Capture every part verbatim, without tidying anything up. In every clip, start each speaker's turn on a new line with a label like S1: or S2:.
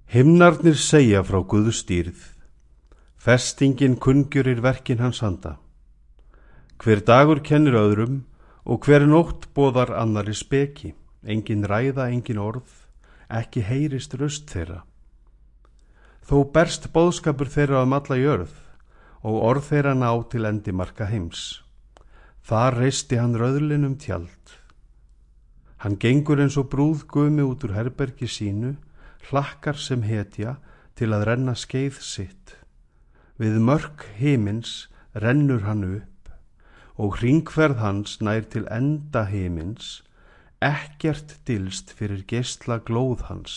S1: Himnarnir segja frá Guðs dýrð, festingin kunngjörir verkin hans handa. Hver dagur kennir öðrum og hver nótt boðar annari speki, engin ræða, engin orð, ekki heyrist röst þeirra. Þó berst boðskapur þeirra um alla jörð og orð þeirra ná til endimarka heims. Þar reisti hann röðlinum tjald. Hann gengur eins og brúðgumi út úr herbergi sínu, hlakkar sem hetja til að renna skeið sitt. Við mörk himins rennur hann upp og hringferð hans nær til enda himins, ekkert dylst fyrir geisla glóð hans.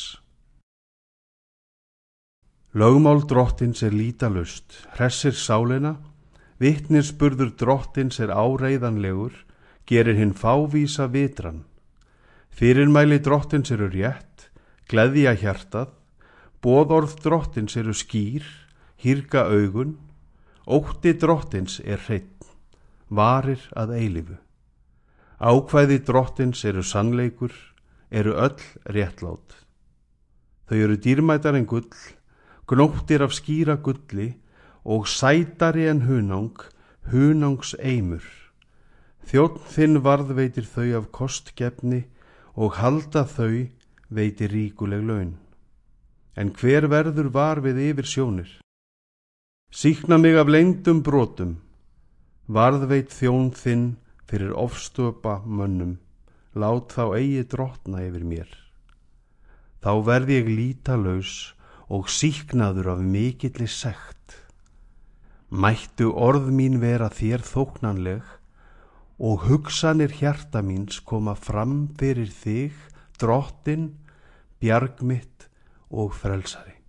S1: Lögmál drottins er lýtalaust, hressir sálina, vitnisburður drottins er áreiðanlegur, gerir hinn fávísa vitran. Fyrirmæli drottins eru rétt, gleðja hjartað, boðorð drottins eru skýr, hýrga augun, ótti drottins er hreinn, varir að eilífu. Ákvæði drottins eru sannleikur, eru öll réttlát. Þau eru dýrmætar en gull, gnóttir af skýra gulli og sætari en hunang, hunangs eimur. Þjónn þinn varðveitir þau af kostgefni og halda þau veitir ríkuleg laun. En hver verður var við yfir sjónir? Sýkna mig af leyndum brotum, varðveit þjón þinn fyrir ofstöpa mönnum, lát þá eigi drottna yfir mér. Þá verð ég lítalaus og sýknaður af mikilli sekt. Mættu orð mín vera þér þóknanleg og hugsanir hjarta míns koma fram fyrir þig, drottin, bjarg mitt og frelsari.